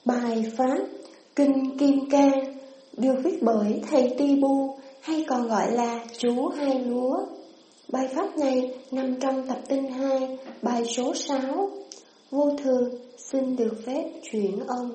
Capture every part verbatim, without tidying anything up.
Bài pháp Kinh Kim Cang được viết bởi thầy Ti Bu, hay còn gọi là chú Hai Lúa. Bài pháp này nằm trong tập tinh hai, bài số sáu. Vô thường xin được phép chuyển ông.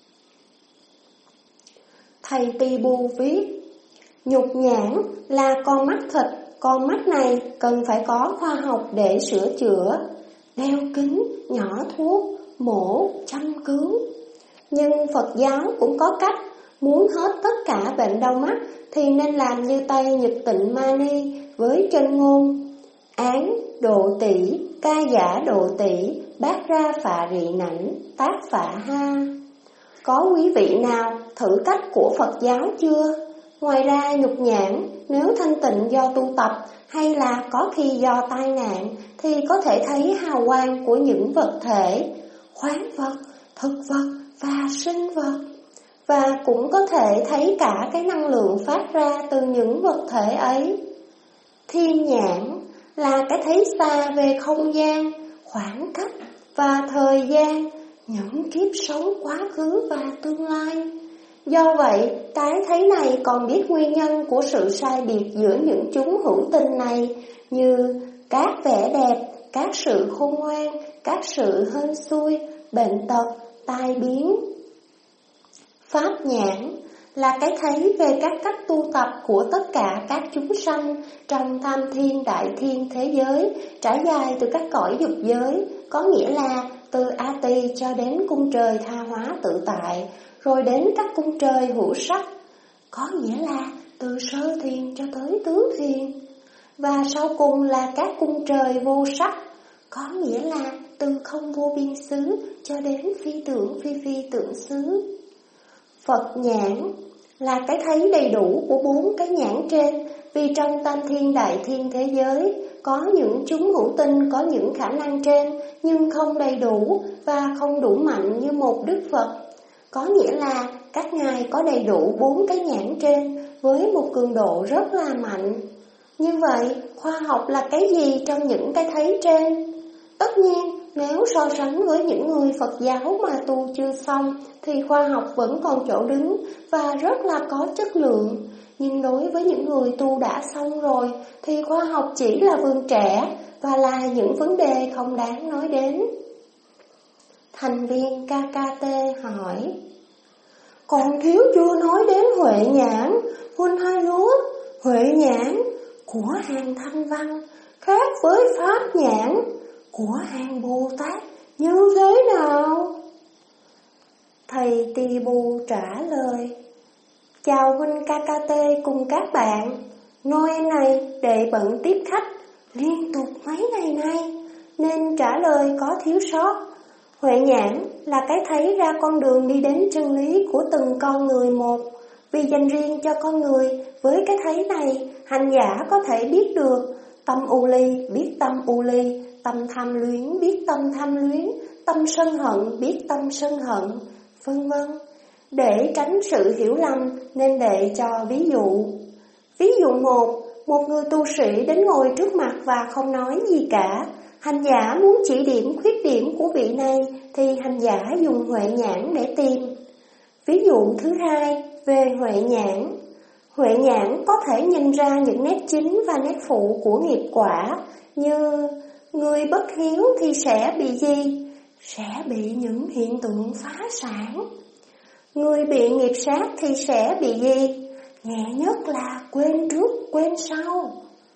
Thầy Ti Bu viết: nhục nhãn là con mắt thịt, con mắt này cần phải có khoa học để sửa chữa, đeo kính, nhỏ thuốc, mổ, chăm cứu. Nhưng Phật giáo cũng có cách, muốn hết tất cả bệnh đau mắt thì nên làm như Tây Nhật Tịnh Mani với chân ngôn: án độ tỷ, ca giả độ tỷ, bát ra phạ rị nảnh, tác phạ ha. Có quý vị nào thử cách của Phật giáo chưa? Ngoài ra nhục nhãn, nếu thanh tịnh do tu tập hay là có khi do tai nạn, thì có thể thấy hào quang của những vật thể, khoáng vật, thực vật và sinh vật. Và cũng có thể thấy cả cái năng lượng phát ra từ những vật thể ấy. Thiên nhãn là cái thấy xa về không gian, khoảng cách và thời gian, những kiếp sống quá khứ và tương lai. Do vậy, cái thấy này còn biết nguyên nhân của sự sai biệt giữa những chúng hữu tình này, như các vẻ đẹp, các sự khôn ngoan, các sự hên xui, bệnh tật, tai biến. Pháp nhãn là cái thấy về các cách tu tập của tất cả các chúng sanh trong tam thiên đại thiên thế giới, trải dài từ các cõi dục giới, có nghĩa là từ A Tỳ cho đến cung trời tha hóa tự tại, rồi đến các cung trời hữu sắc, có nghĩa là từ sơ thiền cho tới tứ thiền, và sau cùng là các cung trời vô sắc, có nghĩa là từ không vô biên xứ cho đến phi tưởng phi phi tưởng xứ. Phật nhãn là cái thấy đầy đủ của bốn cái nhãn trên, vì trong tam thiên đại thiên thế giới có những chúng hữu tinh có những khả năng trên, nhưng không đầy đủ và không đủ mạnh như một Đức Phật. Có nghĩa là các ngài có đầy đủ bốn cái nhãn trên với một cường độ rất là mạnh. Như vậy, khoa học là cái gì trong những cái thấy trên? Tất nhiên, nếu so sánh với những người Phật giáo mà tu chưa xong thì khoa học vẫn còn chỗ đứng và rất là có chất lượng. Nhưng đối với những người tu đã xong rồi thì khoa học chỉ là vườn trẻ và là những vấn đề không đáng nói đến. Thành viên ca ca tê hỏi: còn thiếu chưa nói đến huệ nhãn, Huynh Hai Lúa. Huệ nhãn của hàng Thanh Văn khác với pháp nhãn của hàng Bồ Tát như thế nào? Thầy Ti Bu trả lời: chào Huynh ca ca tê cùng các bạn. Noel này để bận tiếp khách liên tục mấy ngày nay nên trả lời có thiếu sót. Huệ nhãn là cái thấy ra con đường đi đến chân lý của từng con người một. Vì dành riêng cho con người, với cái thấy này, hành giả có thể biết được tâm u ly biết tâm u ly, tâm tham luyến biết tâm tham luyến, tâm sân hận biết tâm sân hận, vân vân. Để tránh sự hiểu lầm nên để cho ví dụ. Ví dụ một, một người tu sĩ đến ngồi trước mặt và không nói gì cả. Hành giả muốn chỉ điểm khuyết điểm của vị này thì hành giả dùng huệ nhãn để tìm. Ví dụ thứ hai, về huệ nhãn. Huệ nhãn có thể nhìn ra những nét chính và nét phụ của nghiệp quả, như người bất hiếu thì sẽ bị gì? Sẽ bị những hiện tượng phá sản. Người bị nghiệp sát thì sẽ bị gì? Nhẹ nhất là quên trước, quên sau,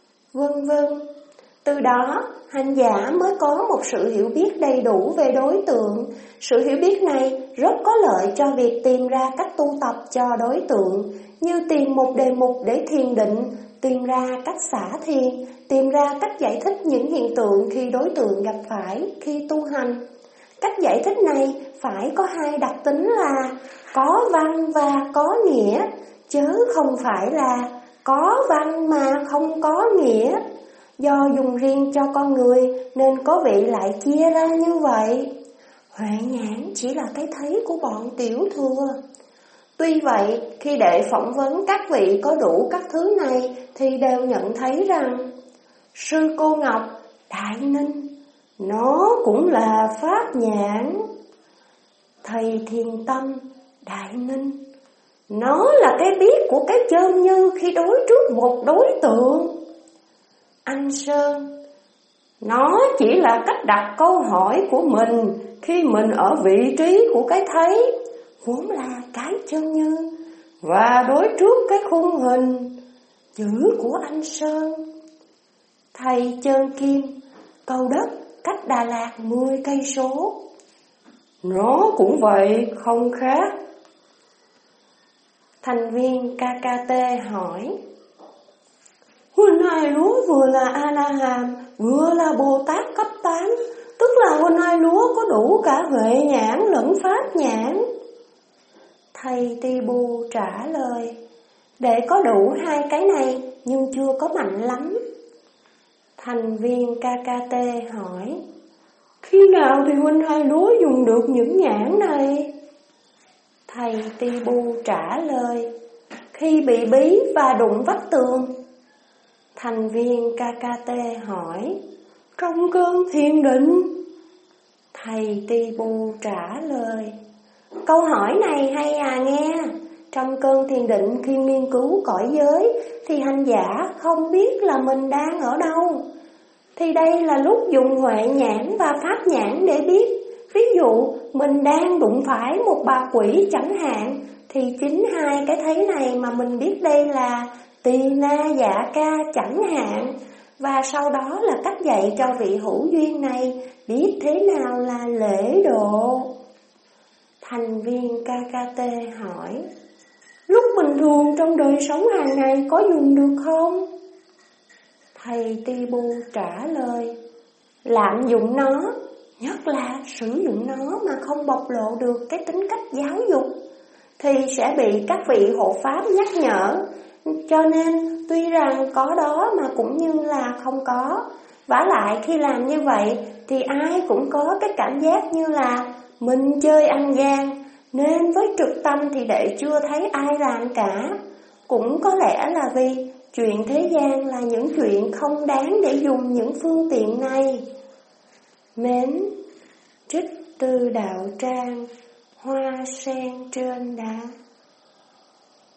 vân vân. Từ đó, hành giả mới có một sự hiểu biết đầy đủ về đối tượng. Sự hiểu biết này rất có lợi cho việc tìm ra cách tu tập cho đối tượng, như tìm một đề mục để thiền định, tìm ra cách xả thiền, tìm ra cách giải thích những hiện tượng khi đối tượng gặp phải khi tu hành. Cách giải thích này phải có hai đặc tính là có văn và có nghĩa, chứ không phải là có văn mà không có nghĩa. Do dùng riêng cho con người nên có vị lại chia ra như vậy. Huệ nhãn chỉ là cái thấy của bọn tiểu thừa. Tuy vậy, khi để phỏng vấn các vị có đủ các thứ này thì đều nhận thấy rằng Sư Cô Ngọc, Đại Ninh, nó cũng là pháp nhãn. Thầy thiền tâm, đại ninh. Nó là cái biết của cái chơn như khi đối trước một đối tượng. Anh Sơn, nó chỉ là cách đặt câu hỏi của mình khi mình ở vị trí của cái thấy, vốn là cái chơn như, và đối trước cái khung hình, chữ của anh Sơn. Thầy Chơn Kim, Cầu Đất, cách Đà Lạt mười cây số. Nó cũng vậy, không khác. Thành viên ca ca tê hỏi, Huynh Hai Lúa vừa là A-la-hàm, vừa là Bồ Tát cấp tám, tức là Huynh Hai Lúa có đủ cả huệ nhãn lẫn pháp nhãn. Thầy Ti Bu trả lời, để có đủ hai cái này nhưng chưa có mạnh lắm. Thành viên ca ca tê hỏi, khi nào thì Huynh Hai Lúa dùng được những nhãn này? Thầy Ti Bu trả lời, khi bị bí và đụng vách tường. Thành viên ca ca tê hỏi, trong cơn thiền định? Thầy Ti Bu trả lời, câu hỏi này hay à nghe. Trong cơn thiền định khi nghiên cứu cõi giới thì hành giả không biết là mình đang ở đâu. Thì đây là lúc dùng huệ nhãn và pháp nhãn để biết. Ví dụ mình đang đụng phải một bà quỷ chẳng hạn, thì chính hai cái thấy này mà mình biết đây là tỳ na dạ ca chẳng hạn. Và sau đó là cách dạy cho vị hữu duyên này biết thế nào là lễ độ. Thành viên ca ca tê hỏi, lúc bình thường trong đời sống hàng ngày có dùng được không? Thầy Ti Bu trả lời, lạm dụng nó, nhất là sử dụng nó mà không bộc lộ được cái tính cách giáo dục, thì sẽ bị các vị hộ pháp nhắc nhở. Cho nên tuy rằng có đó mà cũng như là không có. Vả lại khi làm như vậy thì ai cũng có cái cảm giác như là mình chơi ăn gian, nên với trực tâm thì đệ chưa thấy ai làm cả. Cũng có lẽ là vì chuyện thế gian là những chuyện không đáng để dùng những phương tiện này. Mến trích từ đạo trang Hoa sen trên đá.